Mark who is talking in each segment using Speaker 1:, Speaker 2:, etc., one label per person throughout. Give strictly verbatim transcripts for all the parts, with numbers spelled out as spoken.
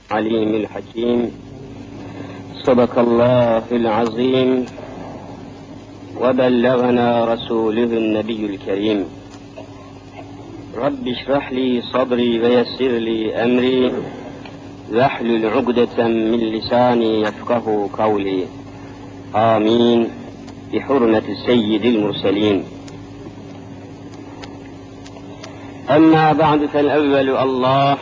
Speaker 1: عليم الحكيم صدق الله العظيم وبلغنا رسوله النبي الكريم رب اشرح لي صدري ويسر لي أمري واحلل عقدة من لساني يفقه قولي آمين بحرمة سيد المرسلين. أما بعد فالأول الله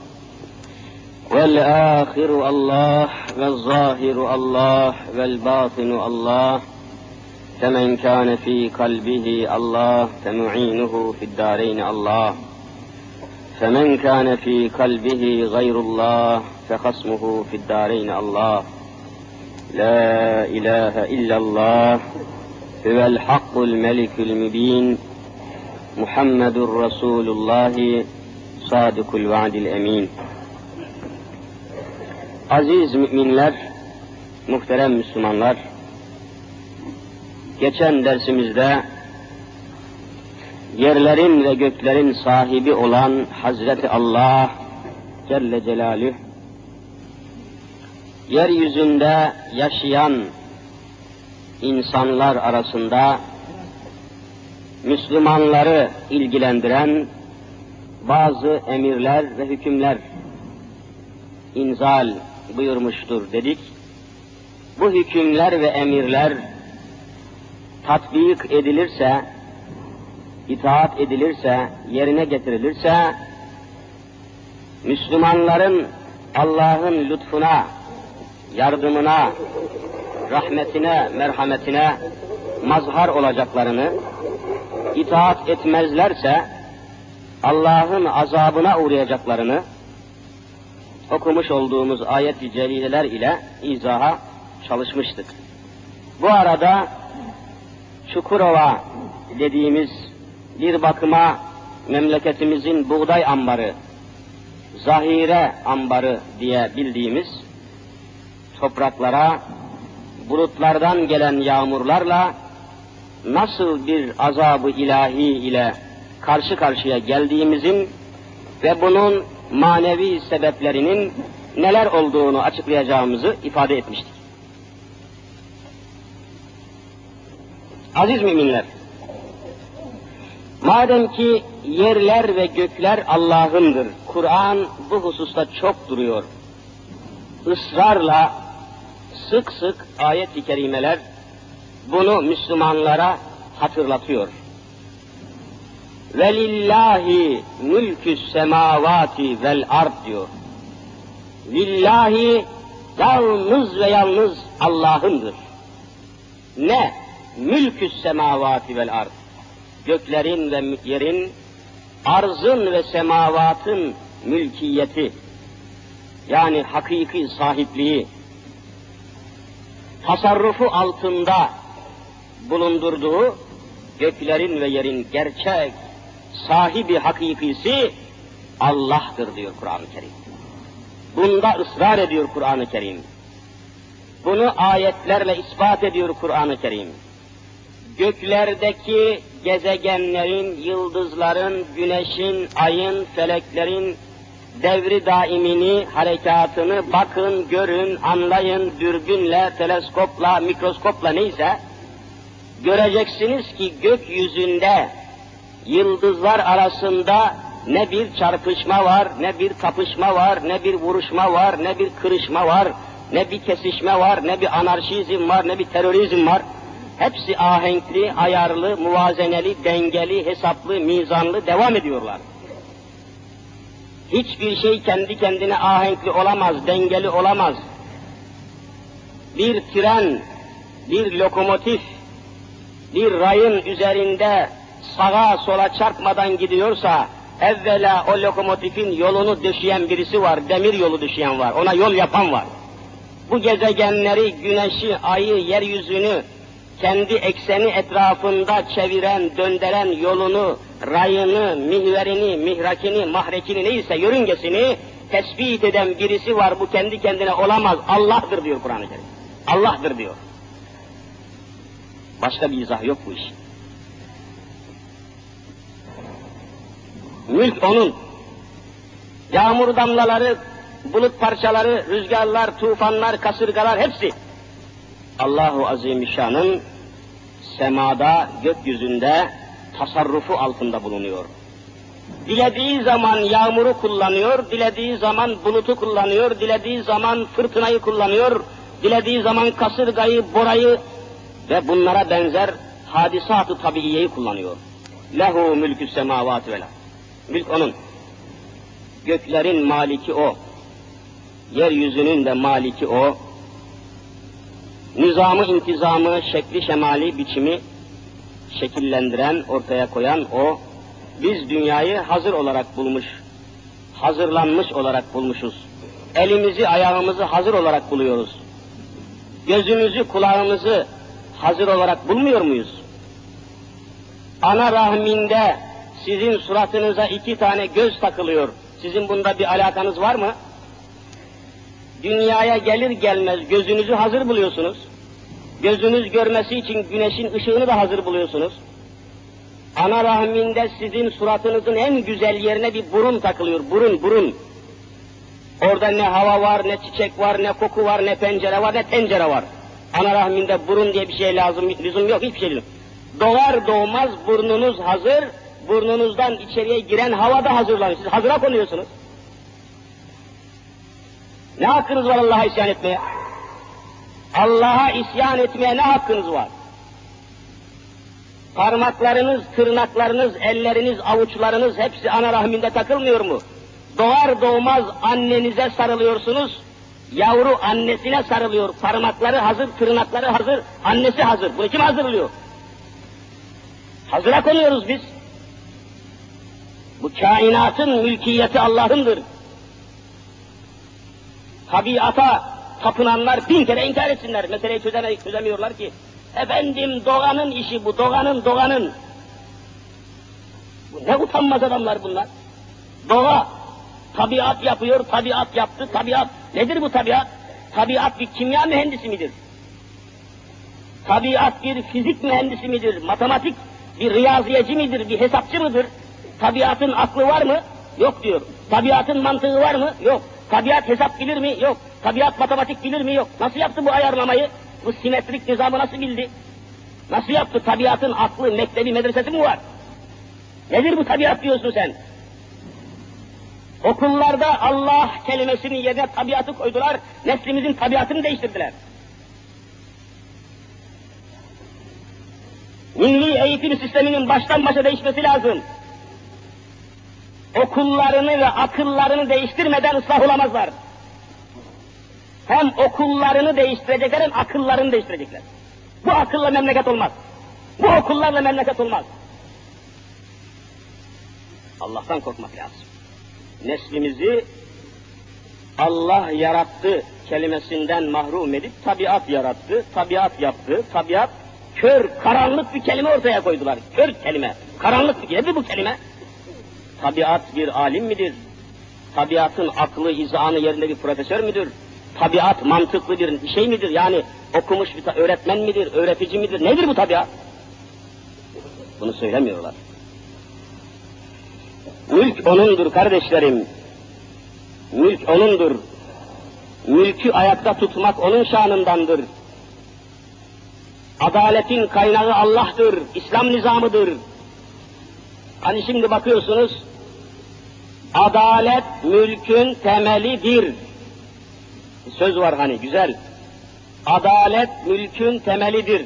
Speaker 1: والآخر الله والظاهر الله والباطن الله، فمن كان في قلبه الله فمعينه في الدارين الله، فمن كان في قلبه غير الله فخصمه في الدارين الله. لا إله إلا الله هو الحق الملك المبين محمد رسول الله صادق الوعد الأمين. Aziz müminler, muhterem Müslümanlar, geçen dersimizde yerlerin ve göklerin sahibi olan Hazreti Allah Celle Celaluhu, yeryüzünde yaşayan insanlar arasında Müslümanları ilgilendiren bazı emirler ve hükümler inzal buyurmuştur dedik. Bu hükümler ve emirler tatbik edilirse, itaat edilirse, yerine getirilirse, Müslümanların Allah'ın lütfuna, yardımına, rahmetine, merhametine mazhar olacaklarını, itaat etmezlerse Allah'ın azabına uğrayacaklarını okumuş olduğumuz ayet-i celileler ile izaha çalışmıştık. Bu arada Çukurova dediğimiz bir bakıma memleketimizin buğday ambarı, zahire ambarı diye bildiğimiz topraklara bulutlardan gelen yağmurlarla nasıl bir azab-ı ilahi ile karşı karşıya geldiğimizin ve bunun manevi sebeplerinin neler olduğunu açıklayacağımızı ifade etmiştik. Aziz müminler, madem ki yerler ve gökler Allah'ındır, Kur'an bu hususta çok duruyor. Israrla, sık sık ayet-i kerimeler bunu Müslümanlara hatırlatıyor. Velillahi mülkü's semavati vel ard diyor. Lillahi yalnız ve yalnız Allah'ındır. Ne? Mülkü's semavati vel ard. Göklerin ve yerin, arzın ve semavatın mülkiyeti, yani hakiki sahipliği, tasarrufu altında bulundurduğu göklerin ve yerin gerçek sahibi hakikisi Allah'tır diyor Kur'an-ı Kerim. Bunda ısrar ediyor Kur'an-ı Kerim. Bunu ayetlerle ispat ediyor Kur'an-ı Kerim. Göklerdeki gezegenlerin, yıldızların, güneşin, ayın, feleklerin devri daimini, harekatını bakın, görün, anlayın, dürbünle, teleskopla, mikroskopla neyse, göreceksiniz ki gökyüzünde yıldızlar arasında ne bir çarpışma var, ne bir kapışma var, ne bir vuruşma var, ne bir kırışma var, ne bir kesişme var, ne bir anarşizm var, ne bir terörizm var. Hepsi ahenkli, ayarlı, muvazeneli, dengeli, hesaplı, mizanlı devam ediyorlar. Hiçbir şey kendi kendine ahenkli olamaz, dengeli olamaz. Bir tren, bir lokomotif, bir rayın üzerinde sağa sola çarpmadan gidiyorsa, evvela o lokomotifin yolunu döşeyen birisi var, demir yolu döşeyen var, ona yol yapan var. Bu gezegenleri, güneşi, ayı, yeryüzünü kendi ekseni etrafında çeviren, döndüren yolunu, rayını, mihverini, mihrakini, mahrekini neyse yörüngesini tespit eden birisi var, bu kendi kendine olamaz, Allah'tır diyor Kur'an-ı Kerim. Allah'tır diyor. Başka bir izah yok bu iş. Mülk onun. Yağmur damlaları bulut parçaları, rüzgarlar, tufanlar, kasırgalar hepsi Allahu Azimüşşan'ın semada, gökyüzünde tasarrufu altında bulunuyor. Dilediği zaman yağmuru kullanıyor, dilediği zaman bulutu kullanıyor, dilediği zaman fırtınayı kullanıyor, dilediği zaman kasırgayı, borayı ve bunlara benzer hadisat-ı tabiiyeyi kullanıyor. Lehu mülkü semavati vel ard. Mülk onun. Göklerin maliki o. Yeryüzünün de maliki o. Nizamı, intizamı, şekli, şemali, biçimi şekillendiren, ortaya koyan o. Biz dünyayı hazır olarak bulmuş, hazırlanmış olarak bulmuşuz. Elimizi, ayağımızı hazır olarak buluyoruz. Gözümüzü, kulağımızı hazır olarak bulmuyor muyuz? Ana rahminde sizin suratınıza iki tane göz takılıyor. Sizin bunda bir alakanız var mı? Dünyaya gelir gelmez gözünüzü hazır buluyorsunuz. Gözünüz görmesi için güneşin ışığını da hazır buluyorsunuz. Ana rahminde sizin suratınızın en güzel yerine bir burun takılıyor. Burun, burun. Orada ne hava var, ne çiçek var, ne koku var, ne pencere var, ne tencere var. Ana rahminde burun diye bir şey lazım, lüzum yok, hiçbir şey yok. Doğar doğmaz burnunuz hazır, burnunuzdan içeriye giren hava da hazırlanıyor. Siz hazıra konuyorsunuz. Ne hakkınız var Allah'a isyan etmeye? Allah'a isyan etmeye ne hakkınız var? Parmaklarınız, tırnaklarınız, elleriniz, avuçlarınız hepsi ana rahminde takılmıyor mu? Doğar doğmaz annenize sarılıyorsunuz, yavru annesine sarılıyor, parmakları hazır, tırnakları hazır, annesi hazır. Bunu kim hazırlıyor? Hazıra konuyoruz biz. Bu kainatın mülkiyeti Allah'ındır. Tabiata tapınanlar bin kere inkar etsinler, meseleyi çözeme, çözemiyorlar ki. Efendim doğanın işi bu, doğanın, doğanın. Bu ne utanmaz adamlar bunlar. Doğa, tabiat yapıyor, tabiat yaptı, tabiat. Nedir bu tabiat? Tabiat bir kimya mühendisi midir? Tabiat bir fizik mühendisi midir? Matematik bir riyaziyeci midir? Bir hesapçı mıdır? Tabiatın aklı var mı? Yok diyor. Tabiatın mantığı var mı? Yok. Tabiat hesap bilir mi? Yok. Tabiat matematik bilir mi? Yok. Nasıl yaptı bu ayarlamayı? Bu simetrik nizamı nasıl bildi? Nasıl yaptı? Tabiatın aklı, mektebi, medresesi mi var? Nedir bu tabiat diyorsun sen? Okullarda Allah kelimesinin yerine tabiatı koydular, neslimizin tabiatını değiştirdiler. Milli eğitim sisteminin baştan başa değişmesi lazım. Okullarını ve akıllarını değiştirmeden ıslah olamazlar. Hem okullarını değiştirecekler hem akıllarını değiştirecekler. Bu akılla memleket olmaz. Bu okullarla memleket olmaz. Allah'tan korkmak lazım. Neslimizi Allah yarattı kelimesinden mahrum edip tabiat yarattı, tabiat yaptı, tabiat kör, karanlık bir kelime ortaya koydular. Kör kelime, karanlık bir kelime. Nedir bu kelime? Tabiat bir alim midir? Tabiatın aklı, izanı yerinde bir profesör müdür? Tabiat mantıklı bir şey midir? Yani okumuş bir öğretmen midir, öğretici midir? Nedir bu tabiat? Bunu söylemiyorlar. Mülk onundur kardeşlerim. Mülk onundur. Mülkü ayakta tutmak onun şanındandır. Adaletin kaynağı Allah'tır, İslam nizamıdır. Hani şimdi bakıyorsunuz, adalet mülkün temelidir. Bir söz var hani, güzel. Adalet mülkün temelidir.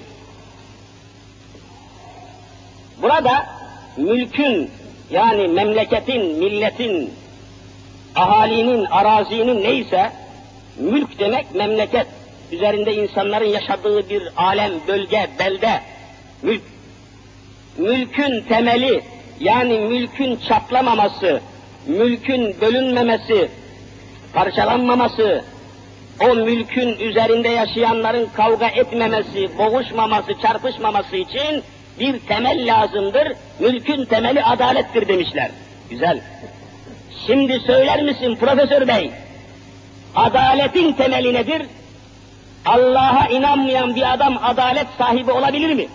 Speaker 1: Burada mülkün, yani memleketin, milletin, ahalinin, arazinin neyse, mülk demek memleket. Üzerinde insanların yaşadığı bir alem, bölge, belde, mülk. Mülkün temeli, yani mülkün çatlamaması, mülkün bölünmemesi, parçalanmaması, o mülkün üzerinde yaşayanların kavga etmemesi, boğuşmaması, çarpışmaması için bir temel lazımdır. Mülkün temeli adalettir demişler. Güzel. Şimdi söyler misin Profesör Bey, adaletin temeli nedir? Allah'a inanmayan bir adam adalet sahibi olabilir mi?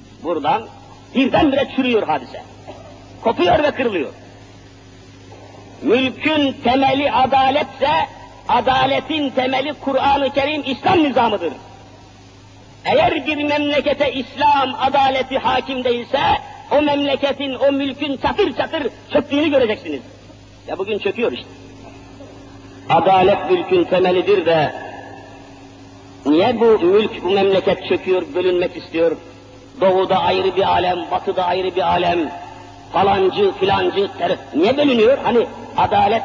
Speaker 1: Buradan birdenbire çürüyor hadise. Kopuyor ve kırılıyor. Mülkün temeli adaletse, adaletin temeli Kur'an-ı Kerim İslam nizamıdır. Eğer bir memlekete İslam adaleti hakim değilse, o memleketin, o mülkün çatır çatır çöktüğünü göreceksiniz. Ya bugün çöküyor işte. Adalet mülkün temelidir de, niye bu mülk, bu memleket çöküyor, bölünmek istiyor? Doğuda ayrı bir alem, batıda ayrı bir alem, falancı, filancı, terör. Niye bölünüyor? Hani adalet,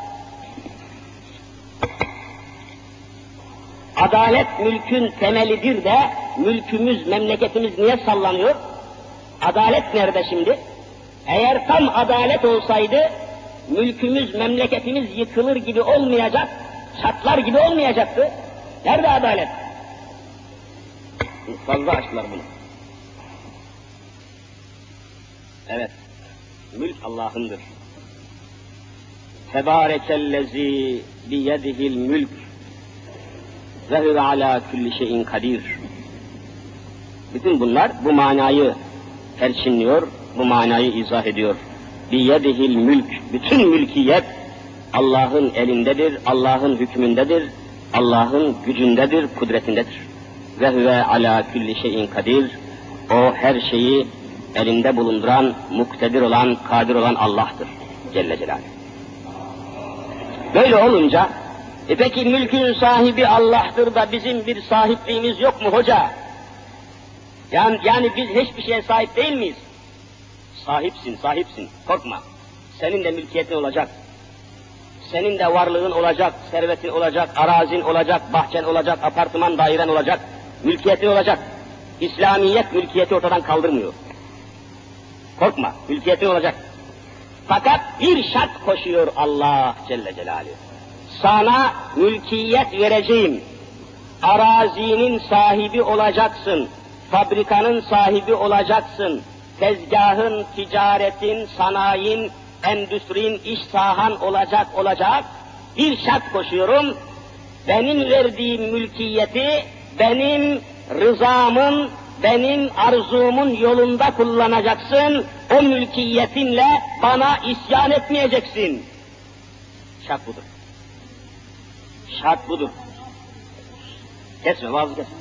Speaker 1: adalet mülkün temelidir de, mülkümüz, memleketimiz niye sallanıyor? Adalet nerede şimdi? Eğer tam adalet olsaydı, mülkümüz, memleketimiz yıkılır gibi olmayacak, çatlar gibi olmayacaktı. Nerede adalet? Fazla açtılar bunu. Evet, mülk Allah'ındır. Tebârekellezî biyedihil mülk ve huve alâ kulli şeyin kadir. Bütün bunlar bu manayı perçinliyor, bu manayı izah ediyor. Biyedihil mülk, bütün mülkiyet Allah'ın elindedir, Allah'ın hükmündedir, Allah'ın gücündedir, kudretindedir. Ve huve alâ kulli şeyin kadir. O her şeyi elinde bulunduran, muktedir olan, kadir olan Allah'tır Celle Celaluhu. Böyle olunca, e peki mülkün sahibi Allah'tır da bizim bir sahipliğimiz yok mu hoca? Yani, yani biz hiçbir şeye sahip değil miyiz? Sahipsin, sahipsin, korkma. Senin de mülkiyetin olacak. Senin de varlığın olacak, servetin olacak, arazin olacak, bahçen olacak, apartman dairen olacak, mülkiyetin olacak. İslamiyet mülkiyeti ortadan kaldırmıyor. Korkma, mülkiyetin olacak. Fakat bir şart koşuyor Allah Celle Celaluhu. Sana mülkiyet vereceğim. Arazinin sahibi olacaksın. Fabrikanın sahibi olacaksın. Tezgahın, ticaretin, sanayinin, endüstrin, iş sahan olacak olacak. Bir şart koşuyorum. Benim verdiğim mülkiyeti, benim rızamın, benim arzumun yolunda kullanacaksın. O mülkiyetinle bana isyan etmeyeceksin. Şart budur. Şart budur. Kesme, vaazı kesme.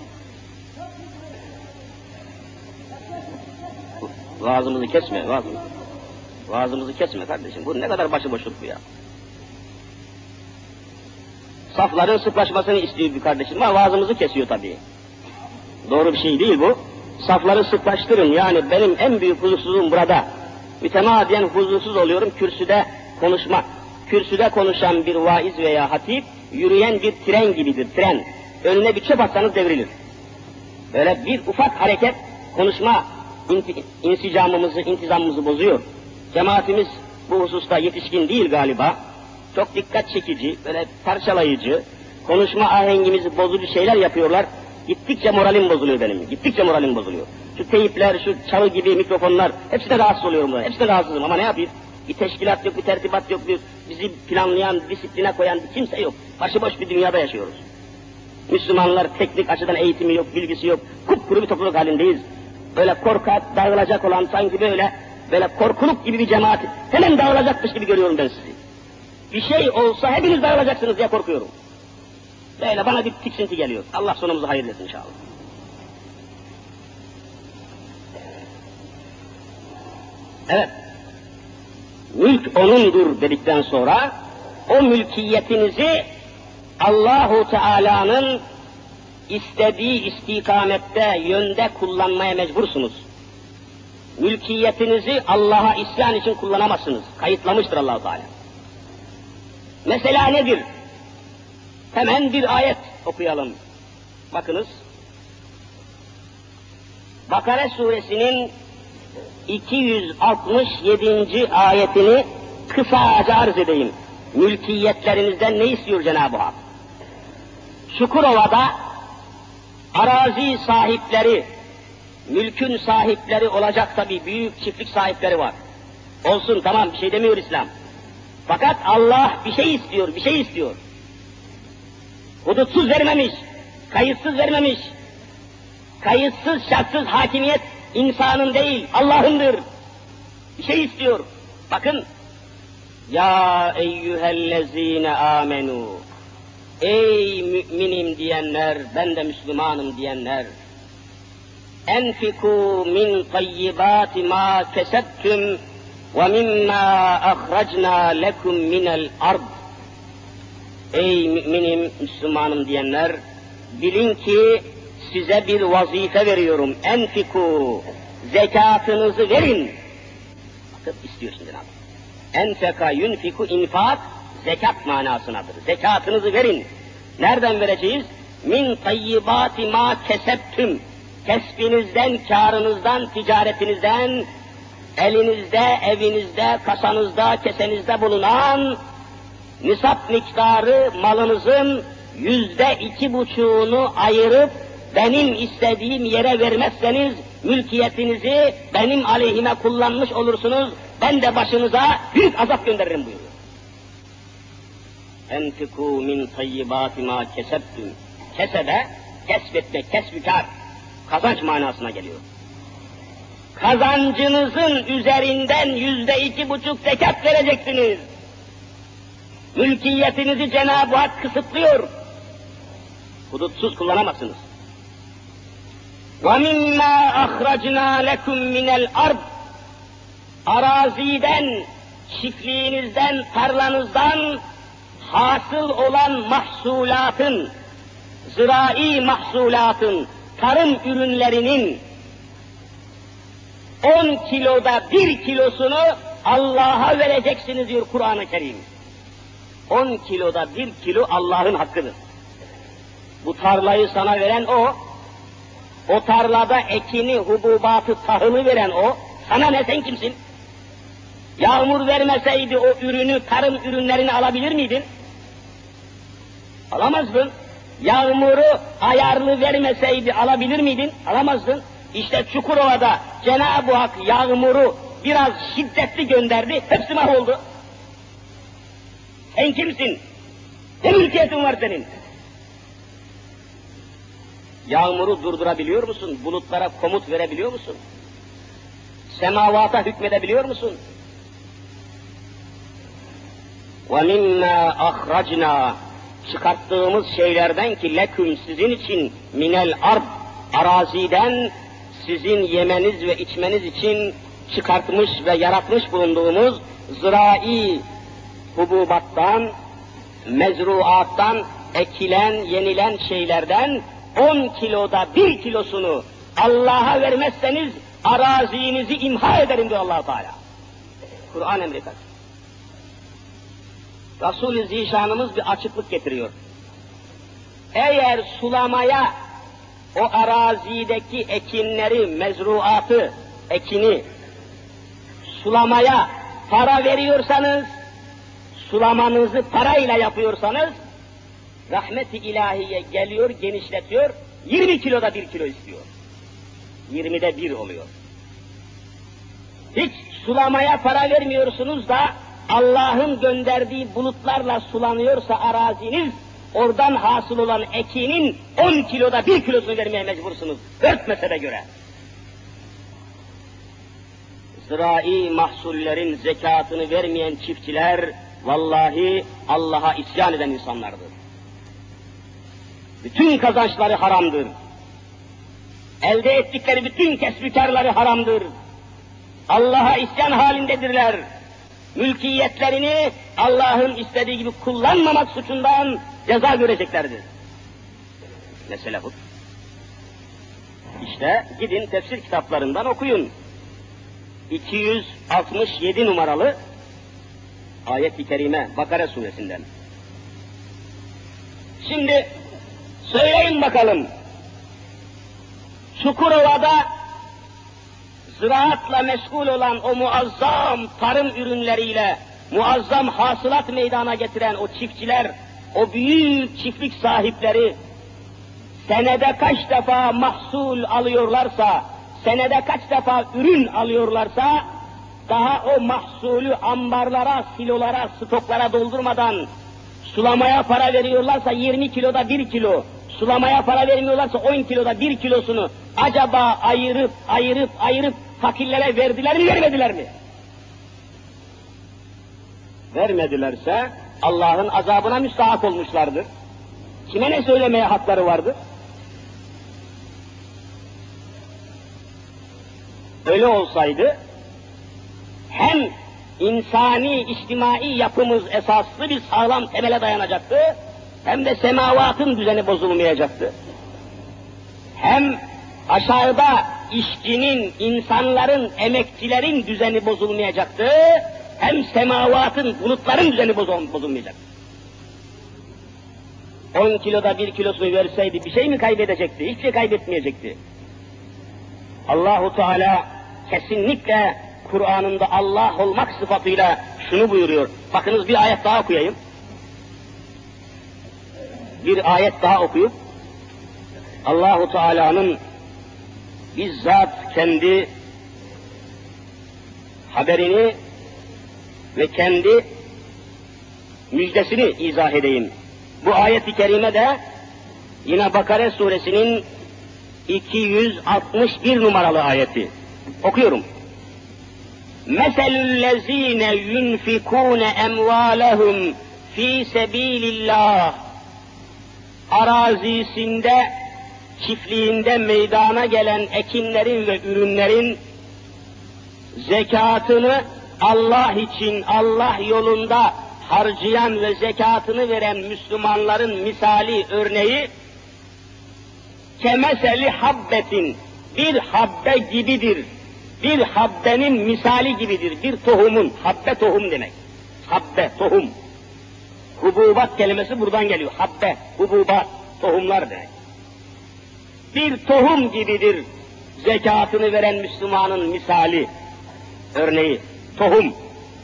Speaker 1: Vaazımızı kesme, vaazımızı. Vaazımızı kesme kardeşim. Bu ne kadar başıboşluk bu ya. Safların sıklaşmasını istiyor bir kardeşim ama vaazımızı kesiyor tabii. Doğru bir şey değil bu. Safları sıklaştırın, yani benim en büyük huzursuzluğum burada. Mütemadiyen huzursuz oluyorum kürsüde konuşmak. Kürsüde konuşan bir vaiz veya hatip, yürüyen bir tren gibidir, tren. Önüne bir çöp atsanız devrilir. Böyle bir ufak hareket, konuşma inti, insicamımızı, intizamımızı bozuyor. Cemaatimiz bu hususta yetişkin değil galiba. Çok dikkat çekici, böyle parçalayıcı, konuşma ahengimizi bozucu şeyler yapıyorlar. Gittikçe moralim bozuluyor benim, gittikçe moralim bozuluyor. Şu teyipler, şu çalı gibi mikrofonlar, hepsine rahatsız oluyorum bunlar, hepsine rahatsızım ama ne yapayım? Bir teşkilat yok, bir tertibat yok, bir bizi planlayan, disipline koyan bir kimse yok. Başıboş bir dünyada yaşıyoruz. Müslümanlar teknik açıdan eğitimi yok, bilgisi yok, kupkuru bir topluluk halindeyiz. Böyle korkak, dağılacak olan sanki böyle, böyle korkuluk gibi bir cemaat, hemen dağılacakmış gibi görüyorum ben sizi. Bir şey olsa hepiniz dağılacaksınız diye korkuyorum. Böyle bana bir tiksinti geliyor. Allah sonumuzu hayırlı etsin inşallah. Evet. Mülk O'nundur dedikten sonra o mülkiyetinizi Allahu Teala'nın istediği istikamette, yönde kullanmaya mecbursunuz. Mülkiyetinizi Allah'a isyan için kullanamazsınız. Kayıtlamıştır Allah-u Teala. Mesela nedir? Hemen bir ayet okuyalım. Bakınız. Bakara suresinin iki yüz altmış yedinci ayetini kısaca arz edeyim. Mülkiyetlerinizden ne istiyor Cenab-ı Hak? Çukurova'da arazi sahipleri, mülkün sahipleri olacak tabii, büyük çiftlik sahipleri var. Olsun, tamam, bir şey demiyor İslam. Fakat Allah bir şey istiyor, bir şey istiyor. Hudutsuz vermemiş, kayıtsız vermemiş. Kayıtsız, şartsız hakimiyet insanın değil, Allah'ındır. Bir şey istiyor. Bakın, Ya eyyühellezine amenu. Ey müminim diyenler, ben de Müslümanım diyenler. Enfiku min tayyibati ma kesebtüm ve mimma ahracna lekum minel ard. Ey müminim, Müslümanım diyenler, bilin ki size bir vazife veriyorum. Enfiku, zekatınızı verin. Bakın istiyor şimdi abi. Enfeka yunfiku, infak, zekat manasınadır. Zekatınızı verin. Nereden vereceğiz? Min tayyibati ma kesebtüm. Kesbinizden, kârınızdan, ticaretinizden, elinizde, evinizde, kasanızda, kesenizde bulunan nisap miktarı malınızın yüzde iki buçuğunu ayırıp benim istediğim yere vermezseniz mülkiyetinizi benim aleyhime kullanmış olursunuz. Ben de başınıza büyük azap gönderirim buyuruyor. Enfikû min tayyibâti mâ kesebtüm. Kesebe, kesbetmek, kesbükar, kazanç manasına geliyor. Kazancınızın üzerinden yüzde iki buçuk zekat vereceksiniz. Mülkiyetinizi Cenab-ı Hak kısıtlıyor. Hudutsuz kullanamazsınız. وَمِمَّا أَخْرَجْنَا لَكُمْ مِنَ الْأَرْضِ. Araziden, çiftliğinizden, tarlanızdan hasıl olan mahsulatın, zira'i mahsulatın, tarım ürünlerinin on kiloda bir kilosunu Allah'a vereceksiniz diyor Kur'an-ı Kerim. On kiloda bir kilo Allah'ın hakkıdır. Bu tarlayı sana veren o, o tarlada ekini, hububatı, tahılı veren o, sana ne, sen kimsin? Yağmur vermeseydi o ürünü, tarım ürünlerini alabilir miydin? Alamazdın. Yağmuru ayarlı vermeseydi alabilir miydin? Alamazdın. İşte Çukurova'da Cenab-ı Hak yağmuru biraz şiddetli gönderdi, hepsi mahvoldu. Sen kimsin? Ne mülkiyetin var senin? Yağmuru durdurabiliyor musun? Bulutlara komut verebiliyor musun? Semavata hükmedebiliyor musun? وَمِنَّا أَخْرَجْنَا. Çıkarttığımız şeylerden ki leküm, sizin için, minel ard, araziden sizin yemeniz ve içmeniz için çıkartmış ve yaratmış bulunduğumuz zira'i hububattan, mezruattan, ekilen, yenilen şeylerden on kiloda bir kilosunu Allah'a vermezseniz arazinizi imha ederim diyor Allah-u Teala. Kur'an emri. Resul-i Zişanımız bir açıklık getiriyor. Eğer sulamaya o arazideki ekinleri, mezruatı, ekini sulamaya para veriyorsanız, sulamanızı parayla yapıyorsanız, rahmet-i ilahiye geliyor, genişletiyor, yirmi kiloda bir kilo istiyor. Yirmide bir oluyor. Hiç sulamaya para vermiyorsunuz da Allah'ın gönderdiği bulutlarla sulanıyorsa araziniz, oradan hasıl olan ekinin on kiloda bir kilosunu vermeye mecbursunuz. Örtmese de göre. Zira'i mahsullerin zekatını vermeyen çiftçiler, vallahi Allah'a isyan eden insanlardır. Bütün kazançları haramdır. Elde ettikleri bütün kesbükarları haramdır. Allah'a isyan halindedirler. Mülkiyetlerini Allah'ın istediği gibi kullanmamak suçundan ceza göreceklerdir. Mesele bu. İşte gidin tefsir kitaplarından okuyun. iki yüz altmış yedi numaralı ayet-i kerime Bakara suresinden. Şimdi söyleyin bakalım, Çukurova'da ziraatla meşgul olan o muazzam tarım ürünleriyle muazzam hasılat meydana getiren o çiftçiler, o büyük çiftlik sahipleri senede kaç defa mahsul alıyorlarsa, senede kaç defa ürün alıyorlarsa, daha o mahsulü ambarlara, silolara, stoklara doldurmadan sulamaya para veriyorlarsa yirmi kiloda bir kilo, sulamaya para vermiyorlarsa on kiloda bir kilosunu acaba ayırıp ayırıp ayırıp fakirlere verdiler mi, vermediler mi? vermedilerse Allah'ın azabına müstahak olmuşlardır. Kime ne söylemeye hakları vardır? Öyle olsaydı hem insani, içtimai yapımız esaslı bir sağlam temele dayanacaktı, hem de semavatın düzeni bozulmayacaktı. Hem aşağıda işçinin, insanların, emekçilerin düzeni bozulmayacaktı, hem semavatın, bulutların düzeni bozulmayacaktı. On kiloda bir kilosunu verseydi bir şey mi kaybedecekti? Hiçbir şey kaybetmeyecekti. Allahu Teala kesinlikle Kur'an'ında Allah olmak sıfatıyla şunu buyuruyor. Bakınız bir ayet daha okuyayım. Bir ayet daha okuyup Allahu Teala'nın bizzat kendi haberini ve kendi müjdesini izah edeyim. Bu ayet-i kerime de yine Bakara suresinin iki yüz altmış bir numaralı ayeti. Okuyorum. Meselüllezine yunfikune emvalehum fi sebilillah. Arazisinde, çiftliğinde meydana gelen ekinlerin ve ürünlerin zekatını Allah için, Allah yolunda harcayan ve zekatını veren Müslümanların misali, örneği, kemeseli habbetin, bir habbe gibidir. Bir habbenin misali gibidir. Bir tohumun, habbe tohum demek. Habbe, tohum. Hububat kelimesi buradan geliyor. Habbe, hububat, tohumlar demek. Bir tohum gibidir zekatını veren Müslümanın misali, örneği. Tohum.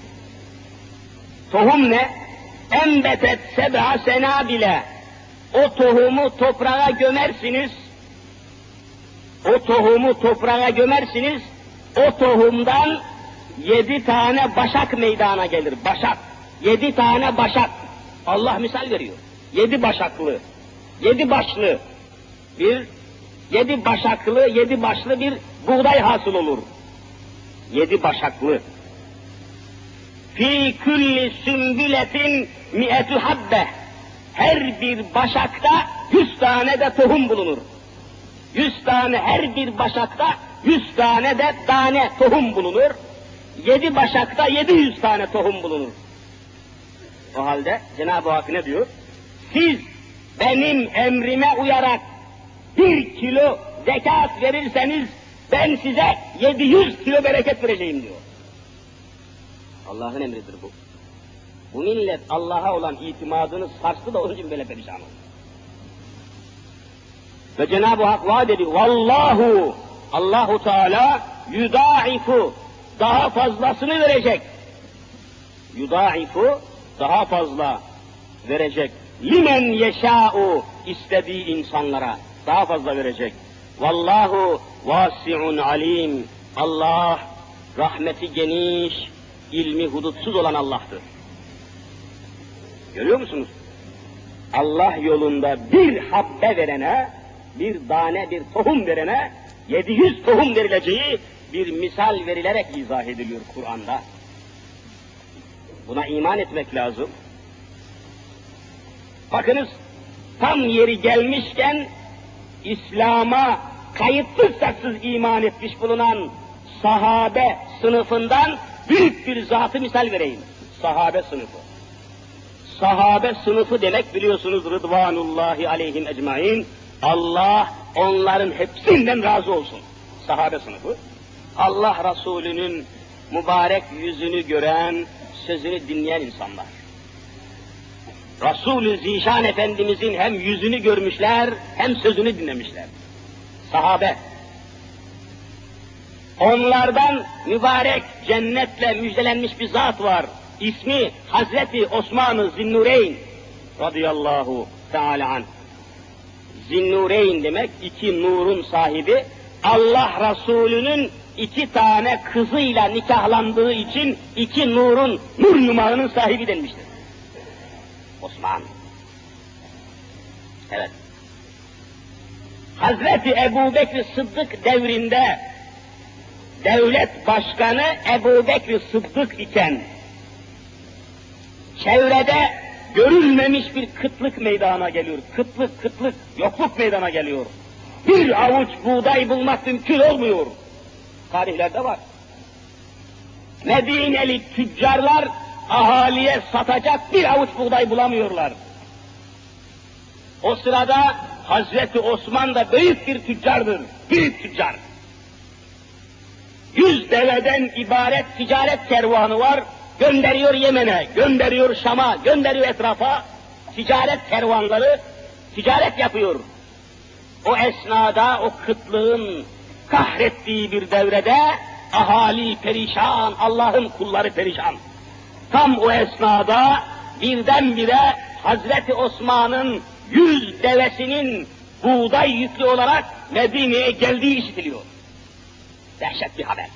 Speaker 1: Tohum ne? Enbetet seb'a senabile. O tohumu toprağa gömersiniz. O tohumu toprağa gömersiniz. O tohumdan yedi tane başak meydana gelir. Başak. Yedi tane başak. Allah misal veriyor. Yedi başaklı. Yedi başlı. Bir, yedi başaklı, yedi başlı bir buğday hasıl olur. Yedi başaklı. Fi külli sümbületin mi'etü habbe. Her bir başakta yüz tane de tohum bulunur. Yüz tane, her bir başakta yüz tane de tane tohum bulunur. Yedi başakta yedi yüz tane tohum bulunur. O halde Cenab-ı Hak ne diyor? Siz benim emrime uyarak bir kilo zekat verirseniz ben size yedi yüz kilo bereket vereceğim diyor. Allah'ın emridir bu. Bu millet Allah'a olan itimadını sarstı da onun için böyle perişan oldu. Ve Cenab-ı Hak vaat ediyor. Vallahu, Allahu Teala yudaifu, daha fazlasını verecek. Yudaifu, daha fazla verecek. Limen yeşâ'u, istediği insanlara daha fazla verecek. Vallahu vasi'un alim. Allah rahmeti geniş, ilmi hudutsuz olan Allah'tır. Görüyor musunuz? Allah yolunda bir habbe verene, bir tane, bir tohum verene, yedi yüz tohum verileceği bir misal verilerek izah ediliyor Kur'an'da. Buna iman etmek lazım. Bakınız, tam yeri gelmişken, İslam'a kayıtsız şartsız iman etmiş bulunan sahabe sınıfından büyük bir zatı misal vereyim. Sahabe sınıfı. Sahabe sınıfı demek biliyorsunuz Rıdvanullahi aleyhim ecmaîn. Allah onların hepsinden razı olsun. Sahabe sınıfı. Allah Resulü'nün mübarek yüzünü gören, sözünü dinleyen insanlar. Resul-i Zişan Efendimizin hem yüzünü görmüşler, hem sözünü dinlemişler. Sahabe. Onlardan mübarek cennetle müjdelenmiş bir zat var. İsmi Hazreti Osman-ı Zinnureyn radıyallahu teala anh. Zinnureyn demek iki nurun sahibi. Allah Resulü'nün iki tane kızıyla nikahlandığı için iki nurun, nur yumağının sahibi denmiştir. Osman. Evet. Hazreti Ebubekir Sıddık devrinde devlet başkanı Ebubekir Sıddık iken
Speaker 2: çevrede görülmemiş bir kıtlık meydana geliyor. Kıtlık, kıtlık, yokluk meydana geliyor. Bir avuç buğday bulmak mümkün olmuyor. Tarihlerde var. Medineli tüccarlar ahaliye satacak bir avuç buğday bulamıyorlar. O sırada Hazreti Osman da büyük bir tüccardır, büyük tüccar. Yüz deveden ibaret ticaret kervanı var, gönderiyor Yemen'e, gönderiyor Şam'a, gönderiyor etrafa, ticaret kervanları, ticaret yapıyor. O esnada, o kıtlığın kahrettiği bir devrede, ahali perişan, Allah'ın kulları perişan. Tam o esnada birdenbire Hazreti Osman'ın yüz devesinin buğday yüklü olarak Medine'ye geldiği işitiliyor. Dehşet bir haber.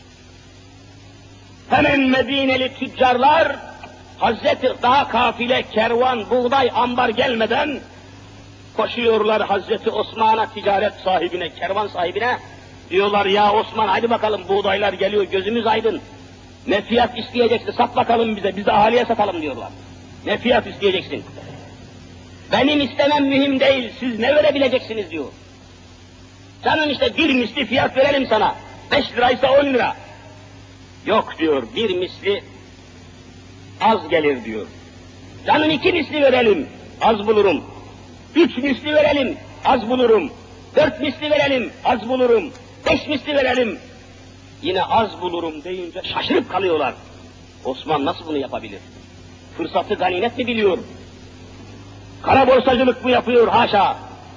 Speaker 2: Hemen Medineli tüccarlar, Hazreti daha kafile, kervan, buğday, ambar gelmeden koşuyorlar Hazreti Osman'a, ticaret sahibine, kervan sahibine. Diyorlar ya Osman hadi bakalım buğdaylar geliyor, gözümüz aydın. Ne fiyat isteyeceksin, sat bakalım bize, biz de ahaliye satalım diyorlar. Ne fiyat isteyeceksin? Benim istemem mühim değil, siz ne verebileceksiniz diyor. Canım işte bir misli fiyat verelim sana, beş liraysa on lira. Yok diyor, bir misli az gelir diyor. Canım iki misli verelim, az bulurum. Üç misli verelim, az bulurum. Dört misli verelim, az bulurum. Beş misli verelim, yine az bulurum deyince şaşırıp kalıyorlar. Osman nasıl bunu yapabilir? Fırsatı ganimet mi biliyor? Kara borsacılık mı yapıyor? Haşa!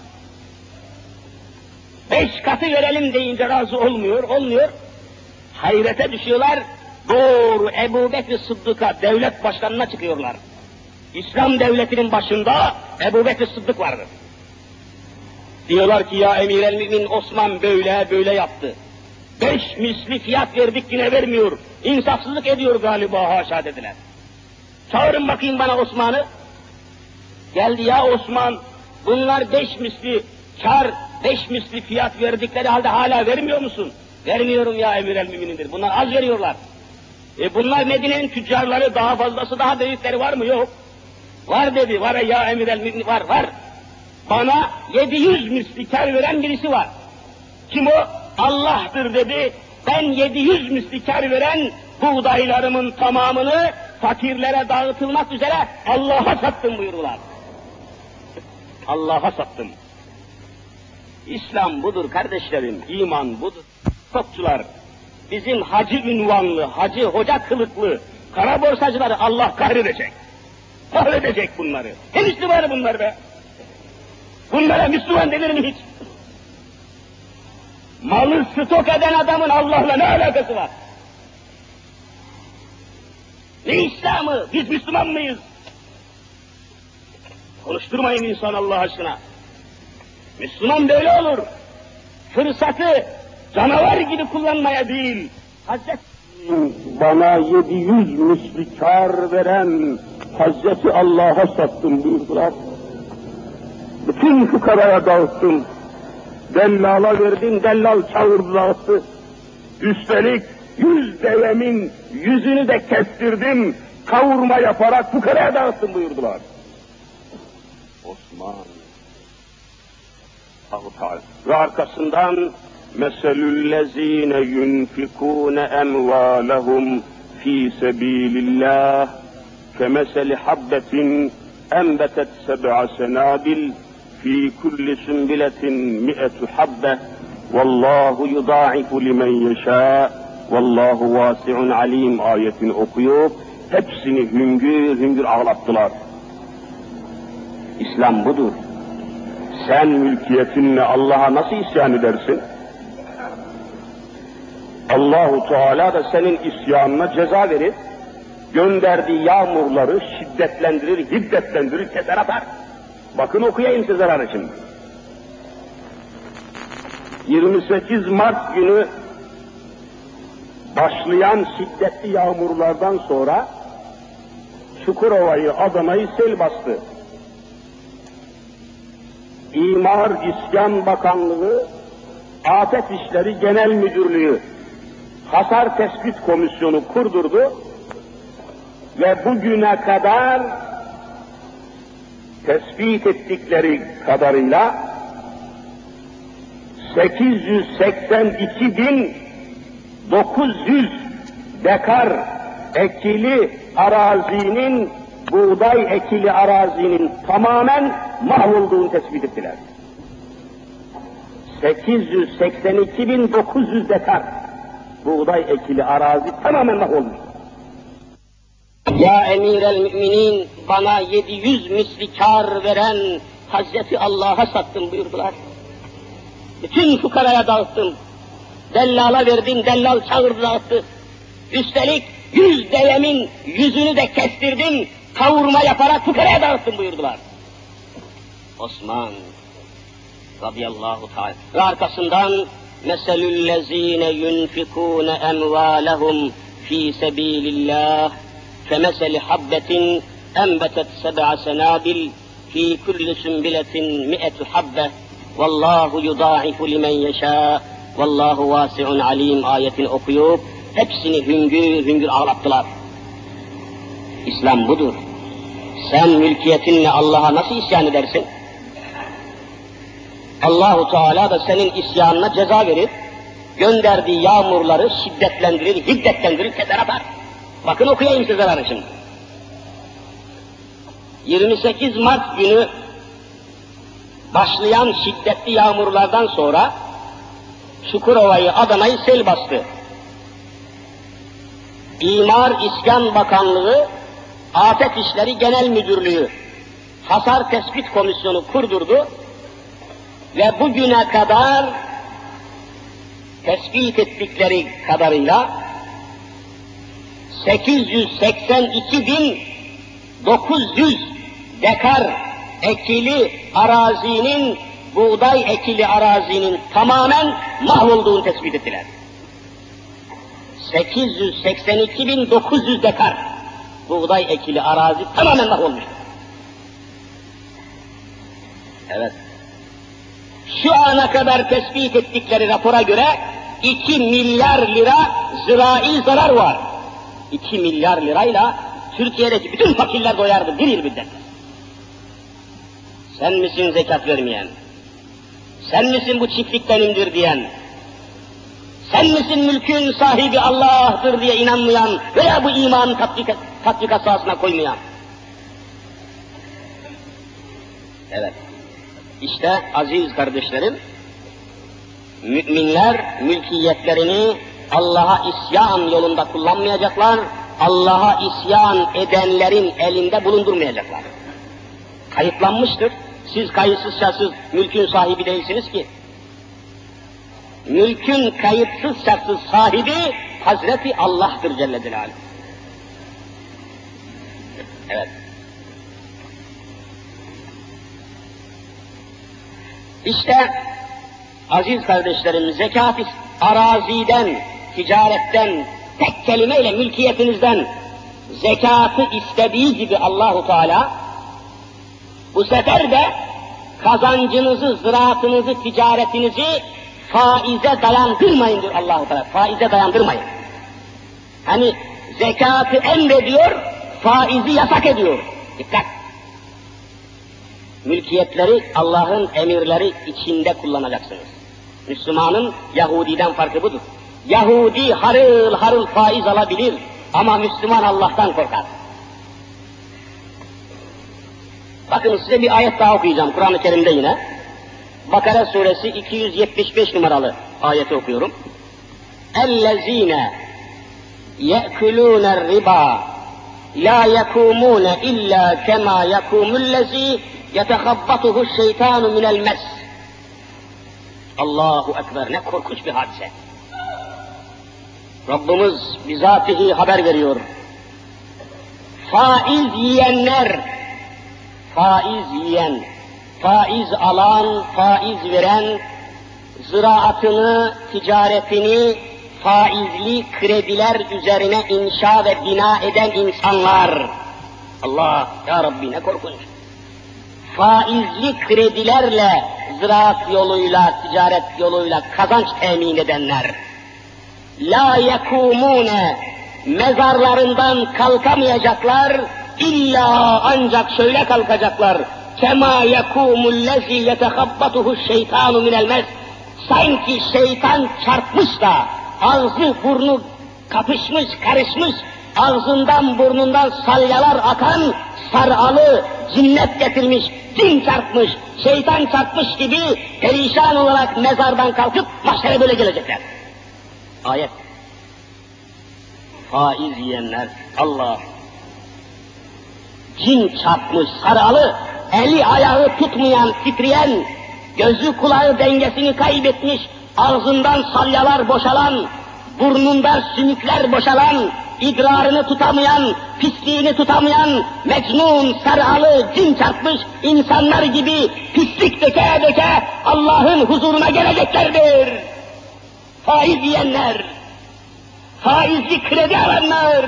Speaker 2: Beş katı verelim deyince razı olmuyor, olmuyor. Hayrete düşüyorlar, doğru Ebu Bekir Sıddık'a, devlet başkanına çıkıyorlar. İslam devletinin başında Ebu Bekir Sıddık vardır. Diyorlar ki ya Emir el Mümin Osman böyle böyle yaptı. Beş misli fiyat verdik yine vermiyor. İnsafsızlık ediyor galiba haşa dediler. Çağırın bakayım bana Osman'ı. Geldi ya Osman, bunlar beş misli kar, beş misli fiyat verdikleri halde hala vermiyor musun? Vermiyorum ya Emir el Mümin'indir. Bunlar az veriyorlar. E bunlar Medine'nin tüccarları, daha fazlası, daha büyükleri var mı? Yok. Var dedi, var ya Emir el Mümin, var, var. Bana yedi yüz misli kar veren birisi var. Kim o? Allah'tır dedi. Ben yedi yüz misli kar veren buğdaylarımın tamamını fakirlere dağıtılmak üzere Allah'a sattım buyurdular. Allah'a sattım. İslam budur kardeşlerim, iman budur. Topçular, bizim hacı ünvanlı, hacı hoca kılıklı, kara borsacıları Allah kahredecek. Kahredecek bunları. Hem Müslümanı bunlar be. Bunlara Müslüman denir mi hiç? Malı stok eden adamın Allah'la ne alakası var? Ne İslam'ı? Biz Müslüman mıyız? Konuşturmayın insan Allah aşkına. Müslüman böyle olur. Fırsatı canavar gibi kullanmaya değil. Hazreti
Speaker 3: bana yedi yüz misli kar veren Hazreti Allah'a sattım buyurdular. Bütün fukaraya dağıttım. Dellala verdim, dellal çağırdı dağıttı. Üstelik yüz devemin yüzünü de kestirdim, kavurma yaparak fukaraya dağıttım buyurdular. Osman Allah Teala ve arkasından meselüllezine yunfikune emvalehum fi sebilillah kemeseli habbetin enbetet seb'a senabil fi kulli sünbiletin mi'etu habbe vallahu yudâ'ifu limen yeşâ vallahu vâsi'un alim ayetini okuyup hepsini hüngür hüngür ağlattılar. İslam budur. Sen mülkiyetinle Allah'a nasıl isyan edersin? Allahu Teala da senin isyanına ceza verir, gönderdiği yağmurları şiddetlendirir, hiddetlendirir, keser atar. Bakın okuyayım size zararı şimdi. yirmi sekiz Mart günü başlayan şiddetli yağmurlardan sonra Çukurova'yı, Adana'yı sel bastı. İmar İskan Bakanlığı, Afet İşleri Genel Müdürlüğü Hasar Tespit Komisyonu kurdurdu. ve bugüne kadar tespit ettikleri kadarıyla sekiz yüz seksen iki bin dokuz yüz dekar ekili arazinin, buğday ekili arazinin tamamen mahvolduğunu tespit ettiler. sekiz yüz seksen iki bin dokuz yüz dekar buğday ekili arazi tamamen mahvolmuş.
Speaker 2: Ya emir-el müminin, bana yedi yüz misli kâr veren Hazreti Allah'a sattım buyurdular. Bütün fukaraya dağıttım. Dellala verdim, dellal çağırdı dağıttı. Üstelik yüz devemin yüzünü de kestirdim, kavurma yaparak fukaraya dağıttım buyurdular. Osman radıyallahu teala ve arkasından meselüllezine yunfikûne emvâlehum fî sebîlillâh kemeseli habbetin enbetet seb'a senabil fî kulli sünbiletin mi'etu habbe vallahu yudâifu limen yeşâ vallahu vâsi'un alîm ayetini okuyup hepsini hüngür hüngür ağlattılar. İslam budur. Sen mülkiyetinle Allah'a nasıl isyan edersin? Allahu Teala da senin isyanına ceza verir, gönderdiği yağmurları şiddetlendirir, hiddetlendirir, keser atar. Bakın okuyayım size şimdi. yirmi sekiz Mart günü başlayan şiddetli yağmurlardan sonra Çukurova'yı, Adana'yı sel bastı. İmar İskan Bakanlığı, Afet İşleri Genel Müdürlüğü Hasar Tespit Komisyonu kurdurdu ve bugüne kadar tespit ettikleri kadarıyla sekiz yüz seksen iki bin dokuz yüz dekar ekili arazinin, buğday ekili arazinin tamamen mahvolduğunu tespit ettiler. sekiz yüz seksen iki bin dokuz yüz dekar buğday ekili arazi tamamen mahvolmuş. Evet. Şu ana kadar tespit ettikleri rapora göre iki milyar lira zirai zarar var. iki milyar lirayla Türkiye'deki bütün fakirler doyardı bir yıl müddet. Sen misin zekat vermeyen? Sen misin bu çiftlik benimdir diyen? Sen misin mülkün sahibi Allah'tır diye inanmayan veya bu imanı tatbik, tatbikat sahasına koymayan? Evet. İşte aziz kardeşlerim, müminler mülkiyetlerini Allah'a isyan yolunda kullanmayacaklar, Allah'a isyan edenlerin elinde bulundurmayacaklar. Kayıtlanmıştır. Siz kayıtsız şartsız mülkün sahibi değilsiniz ki. Mülkün kayıtsız şartsız sahibi Hazreti Allah'tır Celle Celaluhu. Evet. İşte aziz kardeşlerim, zekat araziden, ticaretten, tek kelimeyle mülkiyetinizden zekatı istediği gibi Allahu Teala bu sefer de kazancınızı, ziraatınızı, ticaretinizi faize dayandırmayın diyor Allah-u Teala. Faize dayandırmayın. Hani zekatı emrediyor, faizi yasak ediyor. Dikkat! Mülkiyetleri Allah'ın emirleri içinde kullanacaksınız. Müslümanın Yahudi'den farkı budur. Yahudi harıl harıl faiz alabilir ama Müslüman Allah'tan korkar. Bakın size bir ayet daha okuyacağım Kur'an-ı Kerim'de yine. Bakara suresi iki yüz yetmiş beş numaralı ayeti okuyorum. اَلَّذ۪ينَ يَأْكُلُونَ الرِّبَا لَا يَكُومُونَ اِلَّا كَمَا يَكُومُ الَّذ۪ي يَتَخَبَّطُهُ الشَّيْطَانُ مِنَ الْمَسِّ. Allahu Ekber, ne korkunç bir hadise. Rabbimiz bizatihi haber veriyor. Faiz yiyenler, faiz yiyen, faiz alan, faiz veren, ziraatını, ticaretini faizli krediler üzerine inşa ve bina eden insanlar. Allah, ya Rabbi ne korkunç. Faizli kredilerle, ziraat yoluyla, ticaret yoluyla kazanç temin edenler. La yekumune, mezarlarından kalkamayacaklar, illa ancak şöyle kalkacaklar. Kema yekumullezî yetehabbatuhu şeytanu minel mes. Sanki şeytan çarpmış da ağzı burnu kapışmış, karışmış, ağzından burnundan salyalar akan sarıalı cinnet getirmiş, cin çarpmış, şeytan çarpmış gibi perişan olarak mezardan kalkıp mahşere böyle gelecekler. Ayet. Faiz yiyenler, Allah, cin çarpmış, sarıalı, eli ayağı tutmayan, titreyen, gözü kulağı dengesini kaybetmiş, ağzından salyalar boşalan, burnundan sümükler boşalan, idrarını tutamayan, pisliğini tutamayan, mecnun, sarıalı, cin çarpmış insanlar gibi pislik döke döke Allah'ın huzuruna geleceklerdir. Faiz yiyenler, faizli kredi alanlar.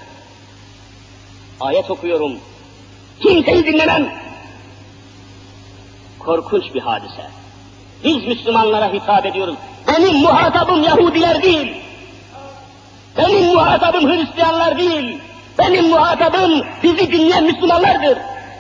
Speaker 2: Ayet okuyorum. Kimseyi dinlemem. Korkunç bir hadise. Biz Müslümanlara hitap ediyoruz. Benim muhatabım Yahudiler değil. Benim muhatabım Hristiyanlar değil. Benim muhatabım bizi dinleyen Müslümanlardır.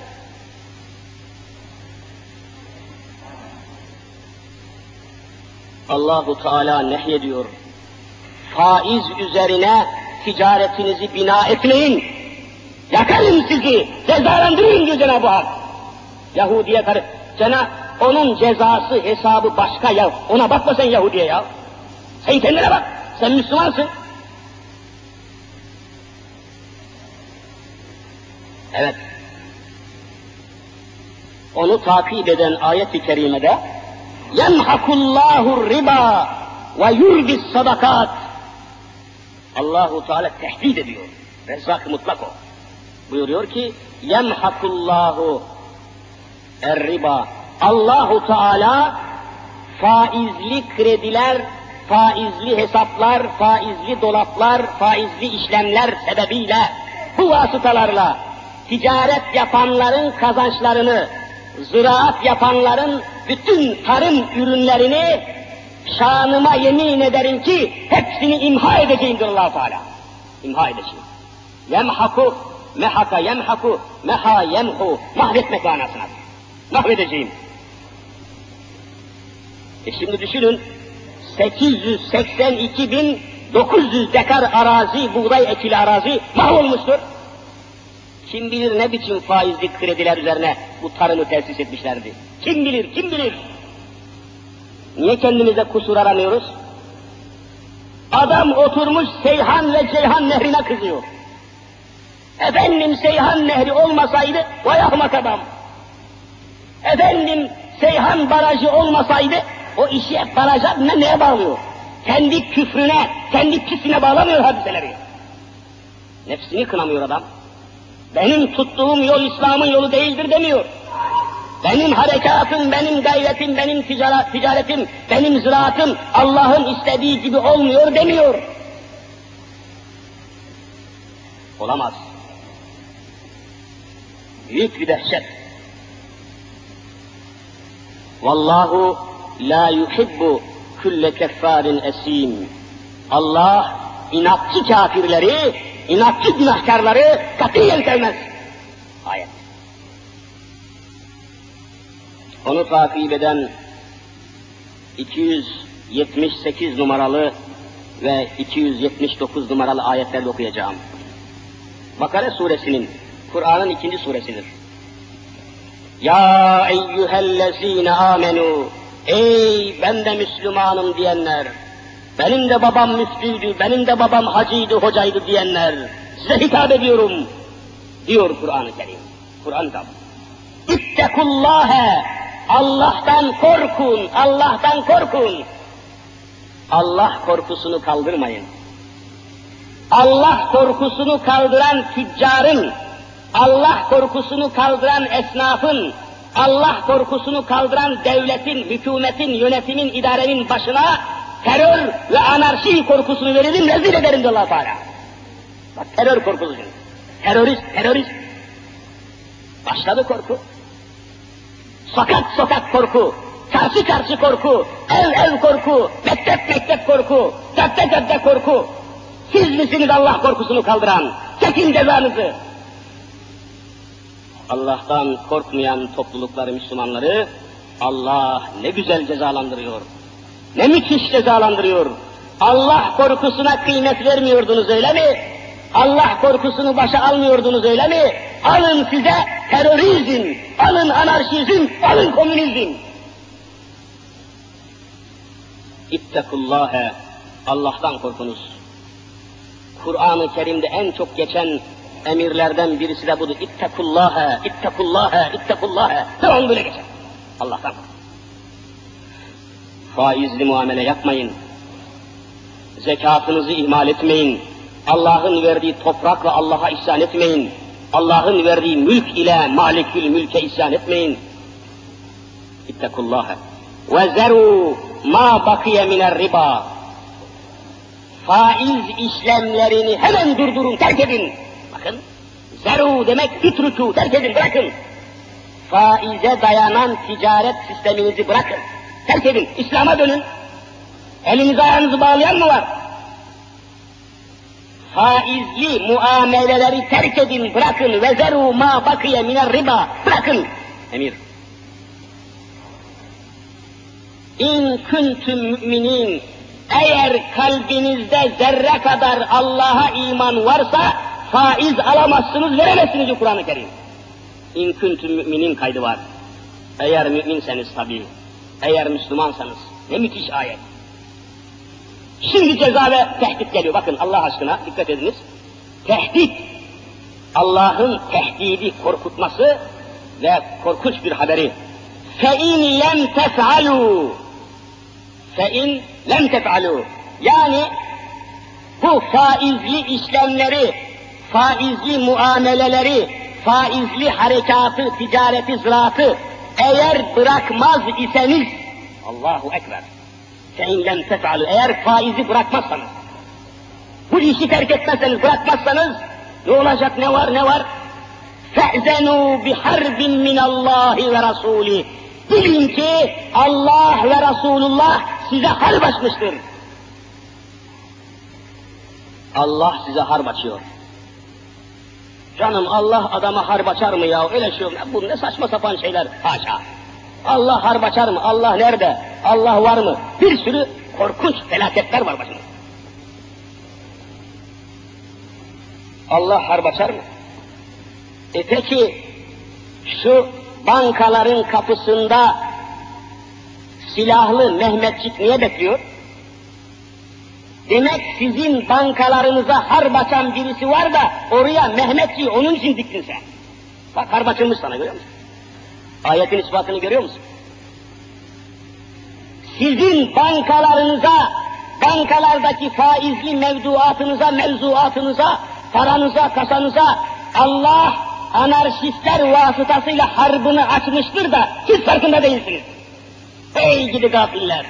Speaker 2: Allahu Teala nehyediyor. Faiz üzerine ticaretinizi bina etmeyin. Yakarım sizi, cezalandırın diyor Cenab-ı Hak. Yahudiye karı, Cenab-ı onun cezası, hesabı başka ya. Ona bakma sen Yahudiye ya. Sen kendine bak, sen Müslümansın. Evet. Onu takip eden ayet-i kerimede yemhakullahu riba ve yurbis sadakat. Allahu Teala tehdit ediyor. Rezzak mutlak o. Buyuruyor ki yemhakullahu er-riba. Allahu Teala faizli krediler, faizli hesaplar, faizli dolaplar, faizli işlemler sebebiyle bu vasıtalarla ticaret yapanların kazançlarını, ziraat yapanların bütün tarım ürünlerini şanıma yemin ederim ki hepsini imha edeceğim diyor Allah-u Teala. İmha edeceğim. Yemhaku, mehaka yemhaku, meha yemhu, mahvetmek manasına. Mahvedeceğim. E şimdi düşünün, sekiz yüz seksen iki bin dokuz yüz dekar arazi, buğday ekili arazi mahvolmuştur. Kim bilir ne biçim faizli krediler üzerine bu tarımı tesis etmişlerdi. Kim bilir, kim bilir? Niye kendimize kusur aramıyoruz? Adam oturmuş Seyhan ve Ceyhan Nehri'ne kızıyor. Efendim Seyhan Nehri olmasaydı, vay ahmak adam. Efendim Seyhan Barajı olmasaydı, o işi hep baraja ne, neye bağlıyor? Kendi küfrüne, kendi pisine bağlamıyor hadiseleri. Nefsini kınamıyor adam. Benim tuttuğum yol İslam'ın yolu değildir demiyor. Benim harekatım, benim gayretim, benim ticaret, ticaretim, benim ziraatım Allah'ın istediği gibi olmuyor demiyor. Olamaz. Büyük bir dehşet. Vallahu la yuhibbu kulle keffarin esim. Allah inatçı kafirleri, inatçı günahkarları katiyen sevmez. Ayet. Onu takip eden iki yüz yetmiş sekiz numaralı ve iki yüz yetmiş dokuz numaralı ayetlerle okuyacağım. Bakara suresinin, Kur'an'ın ikinci suresidir. Ya eyyühellezine amenu, ey ben de Müslümanım diyenler, benim de babam müftüydü, benim de babam hacıydı, hocaydı diyenler, size hitap ediyorum, diyor Kur'an-ı Kerim. Kur'an'da. İttekullâhe, Allah'tan korkun, Allah'tan korkun. Allah korkusunu kaldırmayın. Allah korkusunu kaldıran tüccarın, Allah korkusunu kaldıran esnafın, Allah korkusunu kaldıran devletin, hükümetin, yönetimin, idarenin başına terör ve anarşi korkusunu veririm, rezil ederim diyor Allah Teala. Bak terör korkusu. Terörist, terörist. Başladı korku. Sokak sokak korku, çarşı çarşı korku, ev ev korku, mektep mektep korku, cadde cadde korku. Siz misiniz Allah korkusunu kaldıran? Çekin cezanızı! Allah'tan korkmayan toplulukları, Müslümanları Allah ne güzel cezalandırıyor. Ne müthiş cezalandırıyor. Allah korkusuna kıymet vermiyordunuz öyle mi? Allah korkusunu başa almıyordunuz öyle mi? Alın size terörizm, alın anarşizm, alın komünizm. İttekullâhe, Allah'tan korkunuz. Kur'an-ı Kerim'de en çok geçen emirlerden birisi de budur. İttekullâhe, ittekullâhe, ittekullâhe. Devamlı böyle geçer. Allah'tan korkun. Faizli muamele yapmayın. Zekatınızı ihmal etmeyin. Allah'ın verdiği toprakla Allah'a isyan etmeyin. Allah'ın verdiği mülk ile malikül mülke isyan etmeyin. İttekullâhe. Ve zerû mâ bakiye miner riba. Faiz işlemlerini hemen durdurun, terk edin. Bakın, zerû demek ütrükû, terk edin, bırakın. Faize dayanan ticaret sisteminizi bırakın. Terk edin, İslam'a dönün. Elinizi ayağınızı bağlayan mı var? Faizli muameleleri terk edin, bırakın. Ve zerû mâ bakiye miner riba. Bırakın. Emir. İn kuntum müminin, eğer kalbinizde zerre kadar Allah'a iman varsa faiz alamazsınız, veremezsiniz diyor Kur'an-ı Kerim. İn kuntum müminin kaydı var. Eğer müminseniz tabii, eğer Müslümansanız. Ne müthiş ayet. Şimdi ceza ve tehdit geliyor. Bakın Allah aşkına dikkat ediniz. Tehdit, Allah'ın tehdidi, korkutması ve korkunç bir haberi. فَاِنْ لَمْ تَفْعَلُوا فَاِنْ لَمْ تَفْعَلُوا Yani bu faizli işlemleri, faizli muameleleri, faizli harekatı, ticareti, ziraatı eğer bırakmaz iseniz, Allahu Ekber, فَاِنْ لَمْ تَفْعَلُوا Eğer faizi bırakmazsanız, bu işi terk etmezseniz, bırakmazsanız, ne olacak, ne var, ne var? فَاَذَنُوا بِحَرْبٍ مِّنَ اللّٰهِ وَرَسُولِهِ Bilin ki Allah ve Resulullah size harp açmıştır. Allah size harp açıyor. Canım Allah adama harp açar mı ya? Öyle şey yok. Bu ne saçma sapan şeyler. Haşa. Allah harp açar mı? Allah nerede? Allah var mı? Bir sürü korkunç felaketler var başında. Allah harp açar mı? E peki şu bankaların kapısında silahlı Mehmetçik niye bekliyor? Demek sizin bankalarınıza harp açan birisi var da oraya Mehmetçiği onun için diktin sen. Bak harp açılmış sana, görüyor musun? Ayetin ispatını görüyor musun? Sizin bankalarınıza, bankalardaki faizli mevduatınıza, mevzuatınıza, paranıza, kasanıza Allah anarşistler vasıtasıyla harbını açmıştır da siz farkında değilsiniz. Ey gidi gafiller!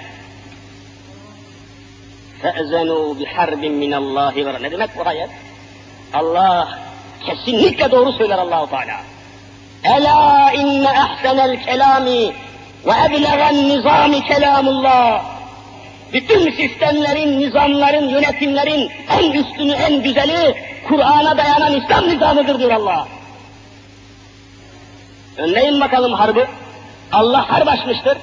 Speaker 2: فَاَذَنُوا بِحَرْبٍ مِّنَ اللّٰهِ Ne demek bu ayet? Allah kesinlikle doğru söyler Allah-u Teala. اَلَا اِنَّ اَحْسَنَ الْكَلَامِ وَاَبْلَغَ النِّظَامِ kelamullah. Bütün sistemlerin, nizamların, yönetimlerin en üstünü, en güzeli Kur'an'a dayanan İslam nizamıdır diyor Allah. Önleyin bakalım harbı. Allah harp açmıştır.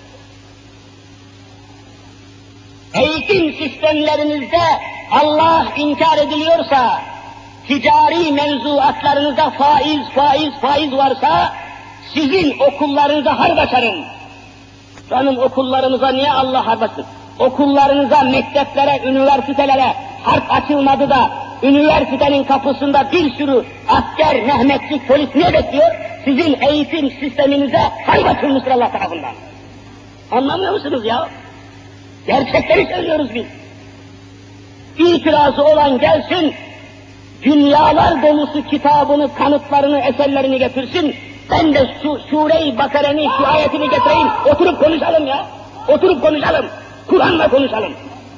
Speaker 2: Eğitim sistemlerinizde Allah inkar ediliyorsa, ticari mevzuatlarınızda faiz, faiz, faiz varsa, sizin okullarınıza harp açarım. Canım okullarımıza niye Allah harp açsın? Okullarınıza, mekteplere, üniversitelere harp açılmadı da, üniversitenin kapısında bir sürü asker, Mehmetçik, polis niye bekliyor? Sizin eğitim sisteminize harp açılmıştır Allah tarafından. Anlamıyor musunuz ya? Gerçekleri söylüyoruz biz. İtirazı olan gelsin, dünyalar dolusu kitabını, kanıtlarını, eserlerini getirsin. Ben de şu Sure-i Bakare'nin şu ayetini getireyim, oturup konuşalım ya. Oturup konuşalım, Kur'an'la konuşalım.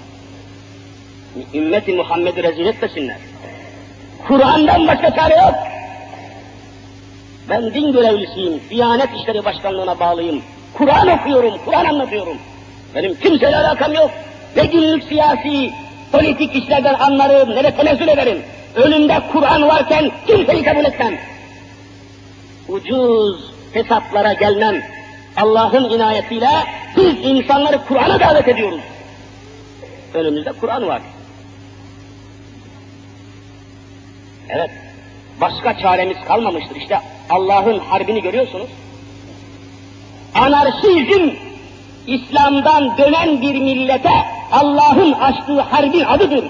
Speaker 2: Ümmeti Muhammed'i rezil etmesinler. Kur'an'dan başka çare yok. Ben din görevlisiyim, Diyanet İşleri Başkanlığı'na bağlıyım. Kur'an okuyorum, Kur'an anlatıyorum. Benim kimseyle alakam yok. Ne günlük siyasi, politik işlerden anlarım, ne de tenezzül ederim. Önümde Kur'an varken kimseyi kabul etmem. Ucuz hesaplara gelmem. Allah'ın inayetiyle biz insanları Kur'an'a davet ediyoruz. Önümüzde Kur'an var. Evet, başka çaremiz kalmamıştır. İşte Allah'ın harbini görüyorsunuz. Anarşizm, İslam'dan dönen bir millete Allah'ın açtığı harbin adıdır.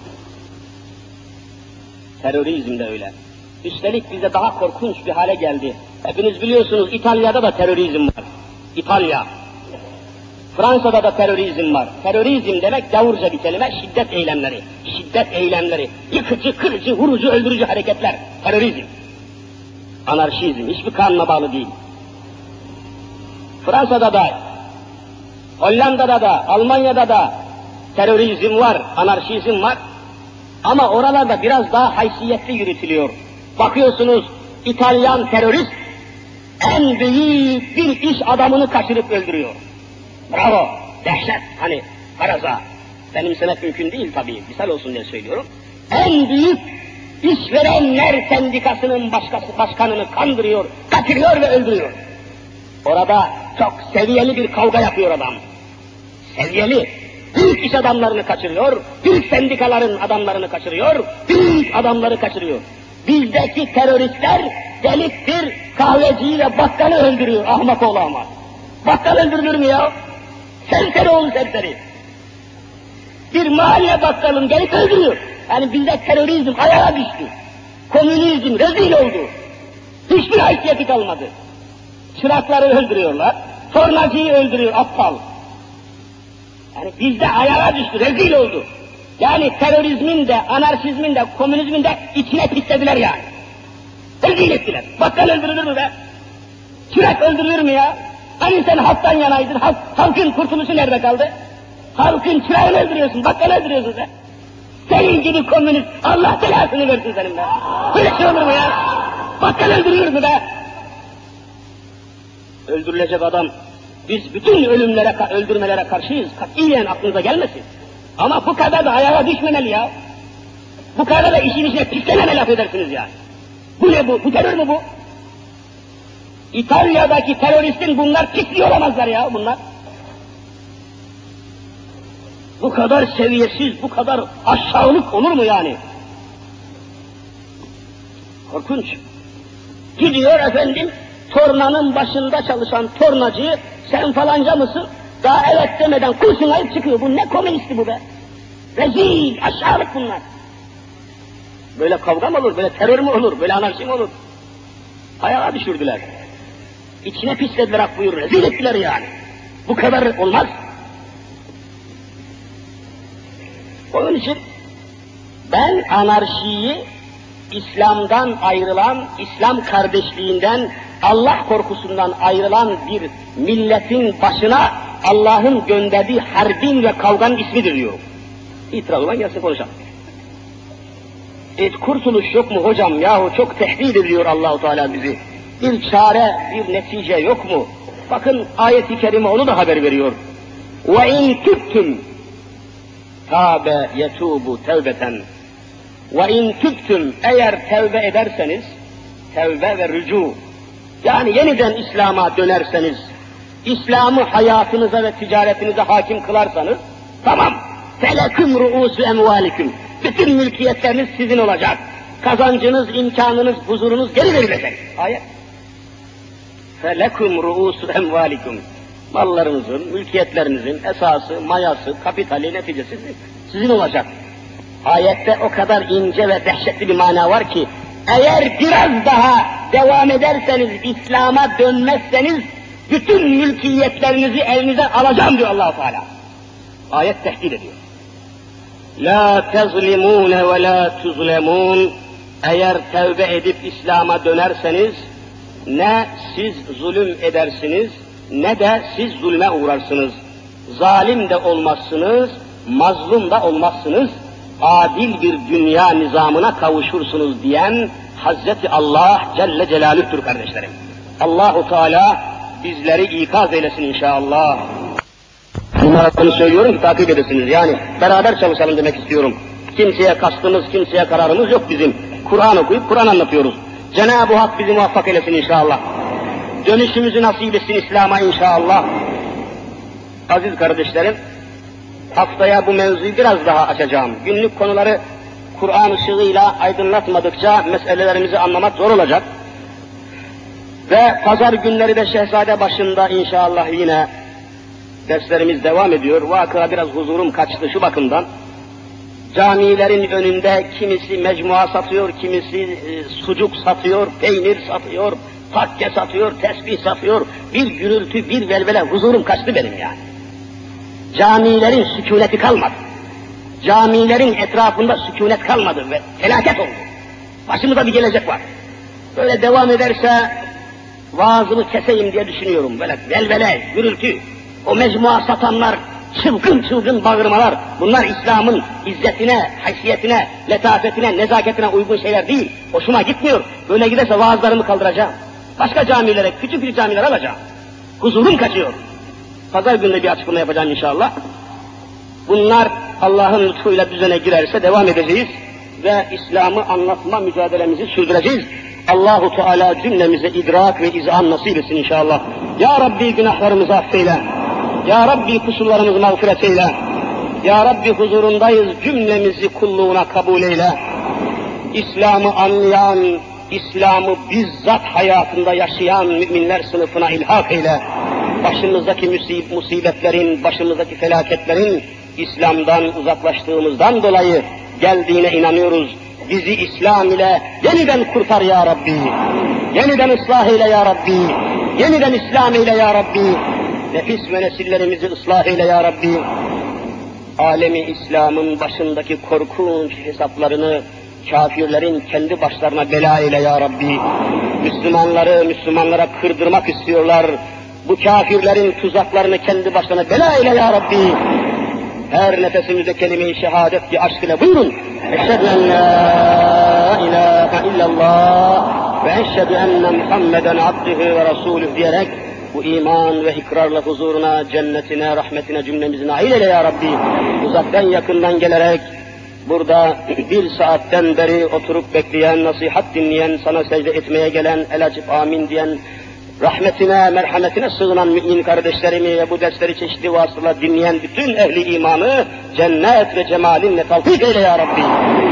Speaker 2: Terörizm de öyle. Üstelik bize daha korkunç bir hale geldi. Hepiniz biliyorsunuz İtalya'da da terörizm var. İtalya. Fransa'da da terörizm var. Terörizm demek gavurca bir kelime, şiddet eylemleri. Şiddet eylemleri. Yıkıcı, kırıcı, vurucu, öldürücü hareketler. Terörizm. Anarşizm. Hiçbir kanuna bağlı değil. Fransa'da da, Hollanda'da da, Almanya'da da terörizm var, anarşizm var. Ama oralarda biraz daha haysiyetli yürütülüyor. Bakıyorsunuz İtalyan terörist en büyük bir iş adamını kaçırıp öldürüyor. Bravo, dehşet, hani faraza. Benimsemek mümkün değil tabii, misal olsun diye söylüyorum. En büyük işverenler sendikasının başkası, başkanını kandırıyor, kaçırıyor ve öldürüyor. Orada çok seviyeli bir kavga yapıyor adam. Seviyeli, büyük iş adamlarını kaçırıyor, büyük sendikaların adamlarını kaçırıyor, büyük adamları kaçırıyor. Bizdeki teröristler deliktir, kahveciyi ve bakkalı öldürüyor, ahmak oğlu ahmak. Bakkal öldürülür mü ya? Serseri oğlu serseri. Bir mahalle bakkalın gelip öldürüyor. Yani bizde terörizm ayağa düştü. Komünizm rezil oldu. Hiçbir haysiyeti kalmadı. Çırakları öldürüyorlar, tornacıyı öldürüyor aptal. Yani bizde ayağa düştü, rezil oldu. Yani terörizmin de, anarşizmin de, komünizmin de içine pislediler yani. Rezil ettiler. Bakkal öldürülür mü be? Çırak öldürülür mü ya? Hani sen halktan yanaydın, halk, halkın kurtuluşu nerede kaldı? Halkın çırağını öldürüyorsun, bakkal öldürüyorsun sen. Senin gibi komünist, Allah belasını versin senin be. Böyle şey olur mu ya? Bakkal öldürülür mü be? Öldürülecek adam, biz bütün ölümlere, öldürmelere karşıyız, katiyen aklınıza gelmesin. Ama bu kadar da ayağa düşmemeli ya. Bu kadar da işin içine pislememeli affedersiniz ya. Bu ne bu? Bu terör mü bu? İtalya'daki teröristin bunlar pisliği olamazlar ya bunlar. Bu kadar seviyesiz, bu kadar aşağılık olur mu yani? Korkunç. Gidiyor efendim, tornanın başında çalışan tornacıyı, sen falanca mısın? Daha evet demeden kurşun ayıp çıkıyor. Bu ne komünisti bu be? Rezil, aşağılık bunlar. Böyle kavga mı olur, böyle terör mü olur, böyle anarşi mi olur? Ayağa düşürdüler. İçine pislediler ak buyur, rezil ettiler yani. Bu kadar olmaz. Onun için ben anarşiyi İslam'dan ayrılan, İslam kardeşliğinden, Allah korkusundan ayrılan bir milletin başına Allah'ın gönderdiği harbin ve kavganın ismidir diyorum. İtiraz olan gelsin konuşalım. E, kurtuluş yok mu hocam yahu çok tehdit ediyor Allah-u Teala bizi. Bir çare, bir netice yok mu? Bakın ayet-i kerime onu da haber veriyor. Ve in tübtüm tâbe yetûbu tevbeten. Ve in tübtüm eğer tevbe ederseniz, tevbe ve rücu, yani yeniden İslam'a dönerseniz, İslam'ı hayatınıza ve ticaretinize hakim kılarsanız, tamam, feleküm ru'usu emvalikum, bütün mülkiyetleriniz sizin olacak, kazancınız, imkanınız, huzurunuz geri verilecek. Ayet. Feleküm ru'usu emvalikum, mallarınızın, mülkiyetlerinizin esası, mayası, kapitali, neticesi sizin olacak. Ayette o kadar ince ve dehşetli bir mana var ki, eğer biraz daha devam ederseniz, İslam'a dönmezseniz, bütün mülkiyetlerinizi elinize alacağım diyor Allah-u Teala. Ayet tehdit ediyor. La tezlimûne ve la tuzlemûn. Eğer tevbe edip İslam'a dönerseniz, ne siz zulüm edersiniz, ne de siz zulme uğrarsınız. Zalim de olmazsınız, mazlum da olmazsınız. Adil bir dünya nizamına kavuşursunuz diyen Hazreti Allah Celle Celaluh'tür kardeşlerim. Allah-u Teala bizleri ikaz eylesin inşallah. Bunları söylüyorum ki takip edesiniz. Yani beraber çalışalım demek istiyorum. Kimseye kastımız, kimseye kararımız yok bizim. Kur'an okuyup Kur'an anlatıyoruz. Cenab-ı Hak bizi muvaffak eylesin inşallah. Dönüşümüzü nasip etsin İslam'a inşallah. Aziz kardeşlerim, haftaya bu mevzuyu biraz daha açacağım. Günlük konuları Kur'an ışığıyla aydınlatmadıkça meselelerimizi anlamak zor olacak. Ve pazar günleri de Şehzade başında inşallah yine derslerimiz devam ediyor. Vakıa biraz huzurum kaçtı şu bakımdan. Camilerin önünde kimisi mecmua satıyor, kimisi e, sucuk satıyor, peynir satıyor, takke satıyor, tesbih satıyor. Bir gürültü, bir velvele, huzurum kaçtı benim yani. Camilerin sükuneti kalmadı. Camilerin etrafında sükunet kalmadı ve felaket oldu. Başımıza bir gelecek var. Böyle devam ederse vaazımı keseyim diye düşünüyorum. Böyle velvele, gürültü, o mecmua satanlar, çılgın çılgın bağırmalar, bunlar İslam'ın izzetine, haysiyetine, letafetine, nezaketine uygun şeyler değil. Hoşuma gitmiyor. Böyle giderse vaazlarımı kaldıracağım. Başka camilere, küçük bir camiler alacağım. Huzurum kaçıyor. Pazar günü bir açıklama yapacağım inşallah. Bunlar Allah'ın lütfuyla düzene girerse devam edeceğiz ve İslam'ı anlatma mücadelemizi sürdüreceğiz. Allahu Teala cümlemize idrak ve izan nasip etsin inşallah. Ya Rabbi günahlarımızı affeyle. Ya Rabbi kusurlarımızı mağfiret eyle. Ya Rabbi huzurundayız, cümlemizi kulluğuna kabul eyle. İslam'ı anlayan, İslam'ı bizzat hayatında yaşayan müminler sınıfına ilhak eyle. Başımızdaki musibetlerin, başımızdaki felaketlerin İslam'dan uzaklaştığımızdan dolayı geldiğine inanıyoruz. Bizi İslam ile yeniden kurtar ya Rabbi. Yeniden ıslah eyle ya Rabbi. Yeniden İslam eyle ya Rabbi. Nefis ve nesillerimizi ıslah eyle ya Rabbi. Alemi İslam'ın başındaki korkunç hesaplarını kafirlerin kendi başlarına bela eyle ya Rabbi. Müslümanları Müslümanlara kırdırmak istiyorlar. Bu kafirlerin tuzaklarını kendi başlarına bela eyle ya Rabbi. Her nefesimizde kelime-i şehadet ki aşk ile buyurun. Eşhedü en la ilahe illallah ve eşhedü enne Muhammeden abdühü ve rasulüh diyerek bu iman ve ikrarla huzuruna, cennetine, rahmetine cümlemizi nail eyle ya Rabbi. Uzaktan yakından gelerek burada bir saatten beri oturup bekleyen, nasihat dinleyen, sana secde etmeye gelen, el açıp amin diyen, rahmetine, merhametine sığınan mümin kardeşlerimi ve bu dersleri çeşitli vasıtalar dinleyen bütün ehli imanı cennet ve cemalinle talfik eyle ya Rabbi.